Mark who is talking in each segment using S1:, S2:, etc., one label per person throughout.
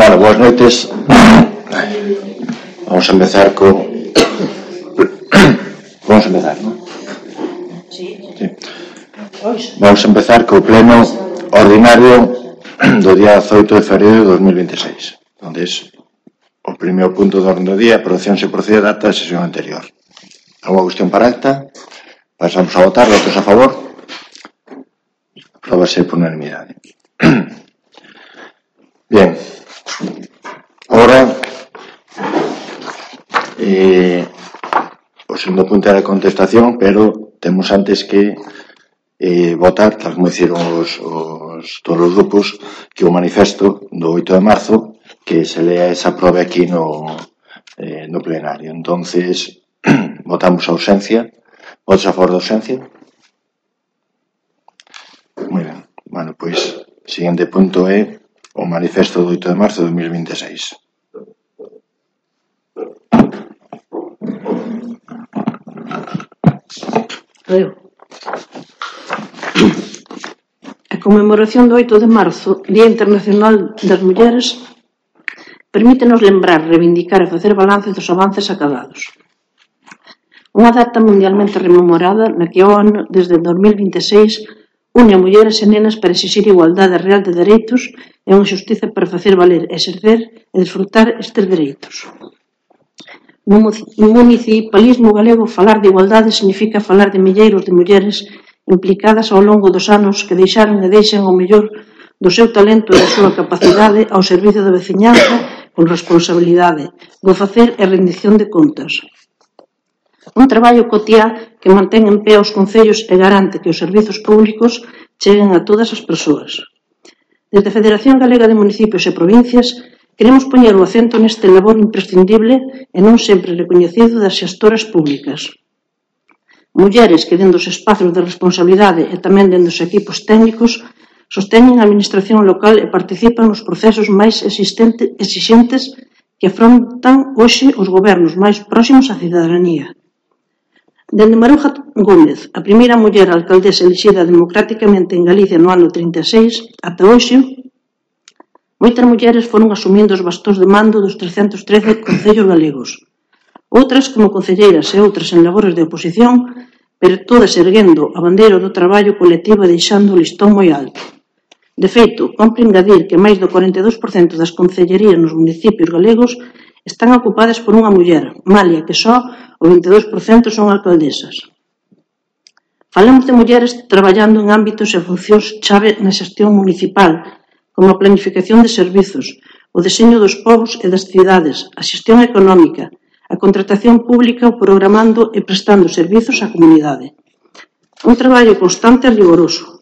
S1: Bueno, boas noites. Vamos a empezar Vamos a empezar, non? Sí. Vamos a empezar co pleno ordinario do día 18 de febreiro de 2026. Entonces, o primeiro punto do orden do día, aprobación se procede da acta da sesión anterior. Alguna cuestión para acta? Pasamos a votar. Votos a favor? Apróbase por unanimidade. Bien. Ahora, o segundo punto era a contestación, pero temos antes que votar, tal como hicieron todos os grupos, que o manifesto do 8 de marzo que se lea e se aprobe aquí no plenario. Entonces, votamos a ausencia. ¿Votos a favor da ausencia? Muy ben. Bueno, pois, siguiente punto é o manifesto do 8 de marzo de 2026.
S2: A conmemoración do 8 de marzo, Día Internacional das Mulleres, permítenos lembrar, reivindicar e facer balance dos avances acadados. Unha data mundialmente rememorada na que a ONU, desde 2026, une a mulleres e nenas para exixir igualdade real de dereitos e unha xustiza para facer valer, exercer e desfrutar estes dereitos. No municipalismo galego, falar de igualdade significa falar de milleiros de mulleres implicadas ao longo dos anos que deixaron e deixan o mellor do seu talento e da súa capacidade ao servizo da veciñanza con responsabilidade, do facer e rendición de contas. Un traballo cotiá que mantén en pé os concellos e garante que os servizos públicos cheguen a todas as persoas. Desde a Federación Galega de Municipios e Provincias queremos poñer o acento neste labor imprescindible e non sempre recoñecido das xestoras públicas. Mulleres que dentro dos espazos de responsabilidade e tamén dentro dos equipos técnicos sosteñen a administración local e participan nos procesos máis exixentes que afrontan hoxe os gobernos máis próximos á cidadanía. Dende Maruja Gómez, a primeira muller alcaldesa elixida democráticamente en Galicia no ano 36, ata hoxe, moitas mulleres foron asumindo os bastóns de mando dos 313 concellos galegos. Outras como concelleiras e outras en labores de oposición, pero todas erguendo a bandeira do traballo colectivo e deixando o listón moi alto. De feito, compre engadir que máis do 42% das concellerías nos municipios galegos están ocupadas por unha muller, malia que só o 22% son alcaldesas. Falamos de mulleres traballando en ámbitos e funcións chave na xestión municipal, como a planificación de servizos, o deseño dos povos e das cidades, a xestión económica, a contratación pública, o programando e prestando servizos á comunidade. Un traballo constante e rigoroso.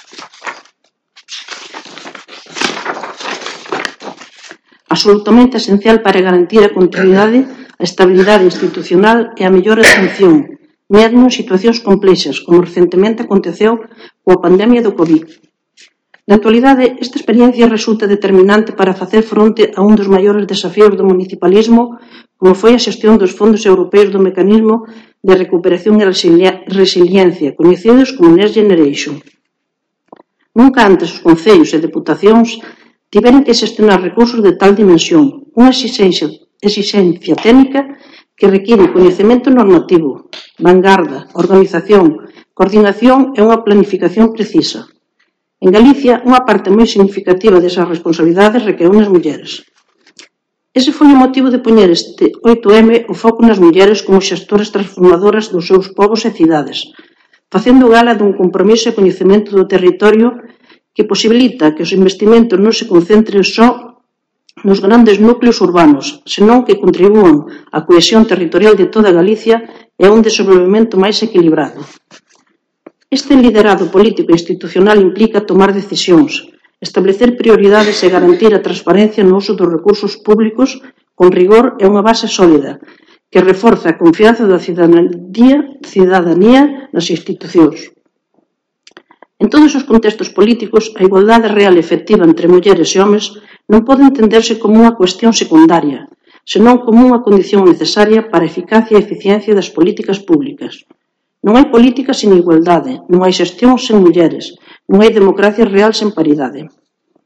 S2: Absolutamente esencial para garantir a continuidade, a estabilidade institucional e a mellor atención, mesmo en situacións complexas, como recentemente aconteceu coa pandemia do COVID. Na actualidade, esta experiencia resulta determinante para facer fronte a un dos maiores desafíos do municipalismo, como foi a xestión dos fondos europeos do mecanismo de recuperación e resiliencia, coñecidos como Next Generation. Nunca antes os concellos e deputacións tiveron que xestionar recursos de tal dimensión, unha exigencia técnica que require coñecemento normativo, vanguarda, organización, coordinación e unha planificación precisa. En Galicia, unha parte moi significativa desas responsabilidades recaeu nas mulleres. Ese foi o motivo de poñer este 8M o foco nas mulleres como xestoras transformadoras dos seus povos e cidades, facendo gala dun compromiso e coñecemento do territorio que posibilita que os investimentos non se concentren só nos grandes núcleos urbanos, senón que contribúan á cohesión territorial de toda Galicia e a un desenvolvemento máis equilibrado. Este liderado político e institucional implica tomar decisións, establecer prioridades e garantir a transparencia no uso dos recursos públicos con rigor e unha base sólida, que reforza a confianza da cidadanía nas institucións. En todos os contextos políticos, a igualdade real e efectiva entre mulleres e homes non pode entenderse como unha cuestión secundaria, senón como unha condición necesaria para a eficacia e eficiencia das políticas públicas. Non hai política sen igualdade, non hai xestión sen mulleres, non hai democracia real sen paridade.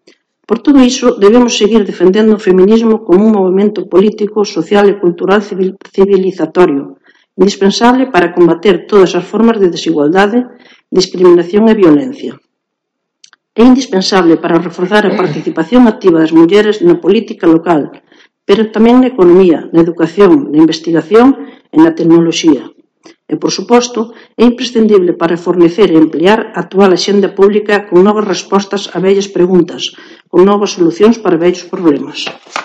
S2: Por todo iso, debemos seguir defendendo o feminismo como un movimento político, social e cultural civilizatorio, indispensable para combater todas as formas de desigualdade, discriminación e violencia. É indispensable para reforzar a participación activa das mulleres na política local, pero tamén na economía, na educación, na investigación e na tecnoloxía. E, por suposto, é imprescindible para fornecer e emplear a actual axenda pública con novas respostas a vellas preguntas, con novas solucións para vellos problemas.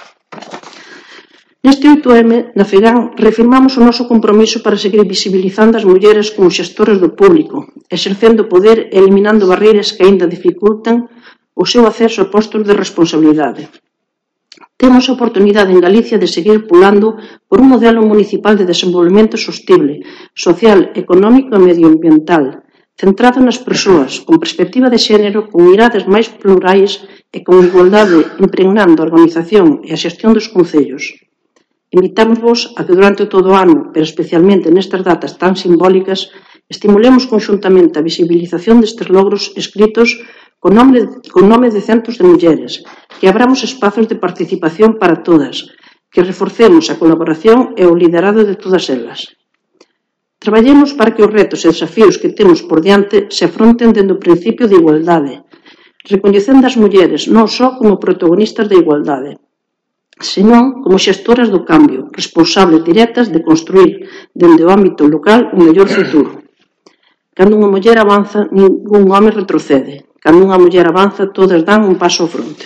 S2: Neste 8M, na FEGAN, reafirmamos o noso compromiso para seguir visibilizando as mulleres como xestoras do público, exercendo poder e eliminando barreiras que aínda dificultan o seu acceso a postos de responsabilidade. Temos a oportunidade en Galicia de seguir pulando por un modelo municipal de desenvolvemento sostible, social, económico e medioambiental, centrado nas persoas, con perspectiva de xénero, con mirades máis plurais e con igualdade impregnando a organización e a xestión dos concellos. Invitamos a que durante todo o ano, pero especialmente nestas datas tan simbólicas, estimulemos conxuntamente a visibilización destes logros escritos con nome de centos de mulleres, que abramos espazos de participación para todas, que reforcemos a colaboración e o liderado de todas elas. Traballemos para que os retos e desafíos que temos por diante se afronten dende o principio de igualdade, recoñecendo as mulleres non só como protagonistas da igualdade, senón como xestoras do cambio, responsables directas de construir dende o ámbito local un mellor futuro. Cando unha muller avanza, ningún home retrocede. Cando unha muller avanza, todas dan un paso ao fronte.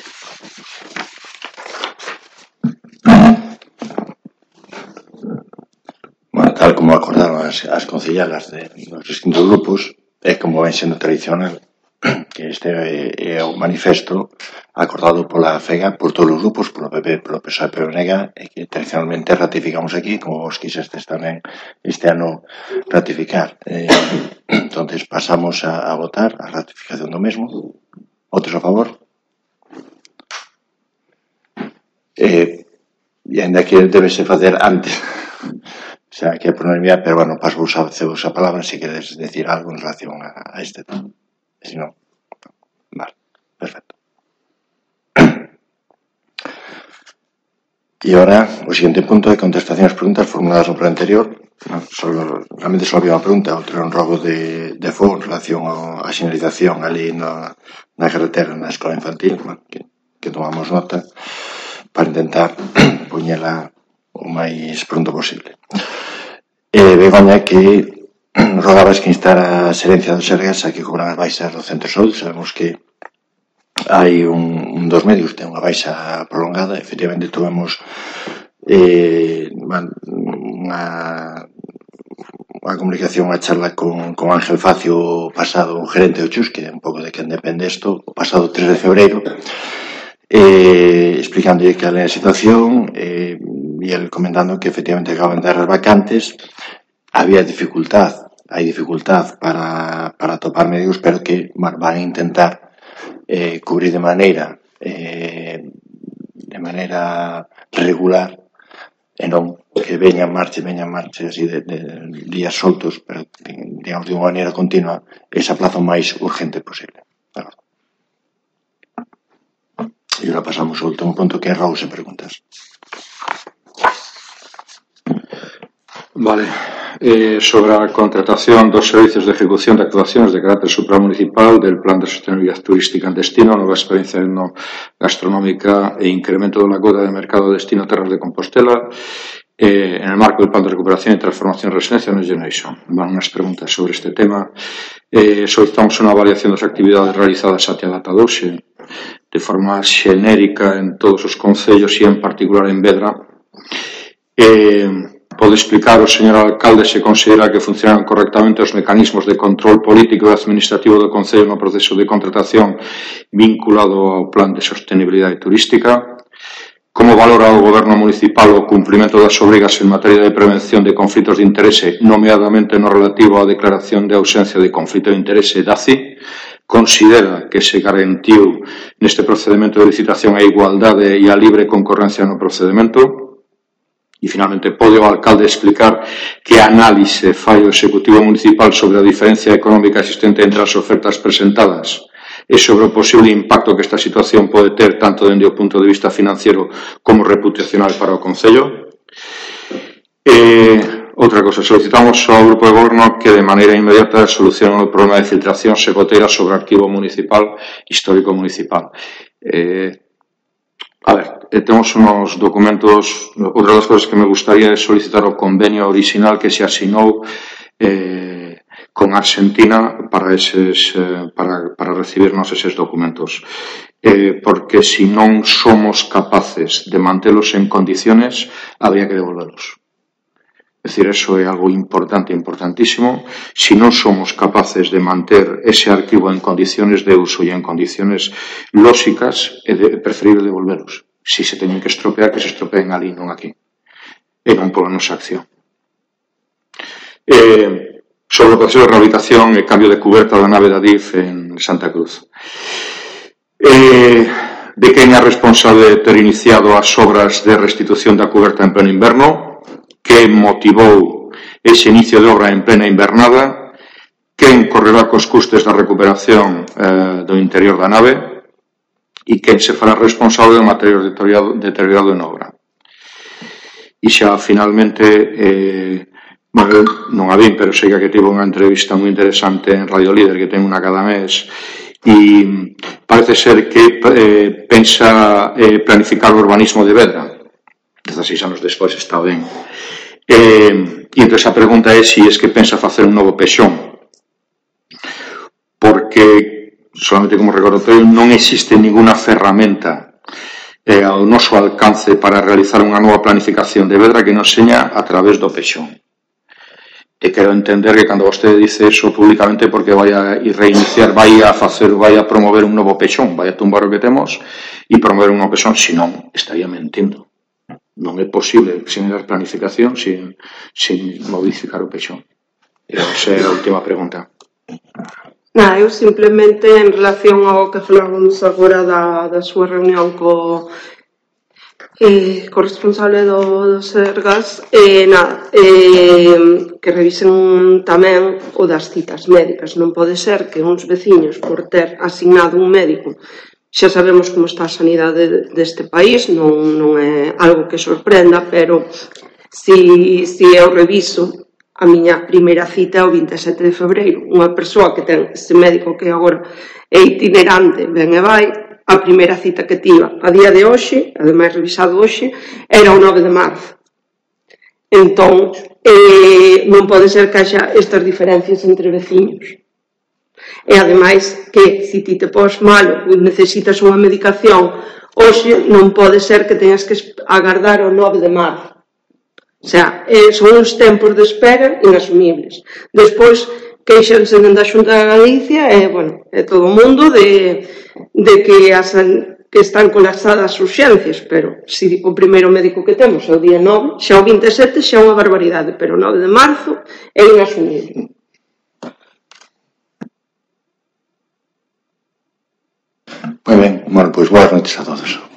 S1: Bueno, tal como acordaron as concellalas dos distintos grupos, é como ven sendo tradicional que este é o manifesto acordado pola FEGA, por todos os grupos, polo PP, polo PSOE e polo PNG, e que tradicionalmente ratificamos aquí, como vos quixestes tamén este ano ratificar. Entonces pasamos a votar a ratificación do mesmo. Votos a favor? E ainda que debese facer antes, o sea, que é por unanimidade, pero bueno, paso a palabra se queres decir algo en relación a este tema. Si no, vale, perfecto. E ahora, o siguiente punto de contestación ás preguntas formuladas no pleno anterior. Realmente só había unha pregunta, outro era un robo de fogo en relación á señalización ali na carretera, na escola infantil, que tomamos nota para intentar poñela o máis pronto posible. Begoña, que rogabas que instara a Xerencia do Sergas a que cobran as baixas do centro de saúde. Sabemos que hai un dos medios ten unha baixa prolongada. Efectivamente, tuvemos unha comunicación, unha charla con Ángel Facio, o pasado gerente do Chus, que é un pouco de quen depende isto, o pasado 3 de febreiro, explicándolle que é a situación, e el comentando que efectivamente acaban de dar as vacantes. Había dificultad, hai dificultad para atopar médicos, pero que van a intentar cubrir de maneira regular, e non que veñan marche así de días soltos, pero digamos de unha maneira continua, esa plaza o máis urgente posible. E agora pasamos ao último punto, que é roubos e preguntas.
S3: Vale. Sobre a contratación dos servicios de ejecución de actuacións de carácter supramunicipal del Plan de Sostenibilidad Turística en destino, nova experiencia gastronómica e incremento da cuota de mercado destino Terras de Compostela, en el marco del Plan de Recuperación y Transformación de Residencia Next Generation. Van unhas preguntas sobre este tema. Solicitamos unha avaliación das actividades realizadas até a data de hoxe, de forma xenérica en todos os concellos e en particular en Vedra. Pode explicar o señor alcalde se considera que funcionan correctamente os mecanismos de control político e administrativo do Concello no proceso de contratación vinculado ao Plan de Sostenibilidade Turística? Como valora o Goberno municipal o cumprimento das obrigas en materia de prevención de conflitos de interese, nomeadamente no relativo á declaración de ausencia de conflito de interese DACI? Considera que se garantiu neste procedimento de licitación a igualdade e a libre concorrencia no procedimento? E, finalmente, pode o alcalde explicar que análise fai o Executivo Municipal sobre a diferencia económica existente entre as ofertas presentadas? e sobre o posible impacto que esta situación pode ter tanto dende o punto de vista financiero como reputacional para o Concello. Outra cosa, solicitamos ao Grupo de Goberno que de maneira inmediata solucione o problema de filtración e goteira sobre o arquivo municipal, histórico municipal. A ver, temos unos documentos. Outra das cousas que me gustaría é solicitar o convenio original que se asinou con Argentina para recibirnos eses documentos, porque se non somos capaces de mantelos en condiciones, habría que devolverlos. É dicir, eso é algo importante, importantísimo. Se non somos capaces de manter ese arquivo en condiciones de uso e en condiciones lóxicas, é preferible devolverlos. Se se teñen que estropear, que se estropeen ali, non aquí. E non pola nosa acción. Sobre o proceso de rehabilitación e cambio de cuberta da nave da DIF en Santa Cruz. De quen é responsable de ter iniciado as obras de restitución da cuberta en pleno inverno? Que motivou ese inicio de obra en plena invernada? Quen correrá cos custes da recuperación do interior da nave? E quen se fará responsable do material deteriorado en obra? E xa, finalmente, non a vin, pero sei que tivo unha entrevista moi interesante en Radio Líder, que ten unha cada mes, e parece ser que pensa planificar o urbanismo de Vedra. 16 anos despois está ben. E entón a pregunta é se es que pensa facer un novo pexón, porque solamente como recordatorio non existe ninguna ferramenta ao noso alcance para realizar unha nova planificación de Vedra que nos seña a través do pexón. E quero entender que cando vostede dice eso públicamente porque vai a reiniciar, vai a promover un novo pexón, vai a tumbar o que temos e promover un novo pexón, senón estaría mentindo. Non é posible generar planificación sin modificar o pexón. Esa é a última pregunta.
S4: Eu simplemente en relación ao que falamos agora da súa reunión co responsable do Sergas, que revisen tamén o das citas médicas. Non pode ser que uns veciños, por ter asignado un médico, xa sabemos como está a sanidade deste país, non é algo que sorprenda, pero se eu reviso a miña primeira cita o 27 de febreiro, unha persoa que ten ese médico que agora é itinerante, ben e vai, a primeira cita que tiva a día de hoxe, ademais revisado hoxe, era o 9 de marzo. Entón, non pode ser que haxa estas diferencias entre veciños. E ademais que, se ti te pos malo ou necesitas unha medicación, hoxe non pode ser que tenhas que agardar o 9 de marzo. O sea, son uns tempos de espera inasumibles. Despois, queixanse dentro da Xunta de Galicia e todo o mundo de que están colapsadas as urxencias, pero se o primeiro médico que temos é o día 9, xa o 27 xa é unha barbaridade, pero o 9 de marzo é inasumible.
S1: Moi ben, pois boas noites a todos.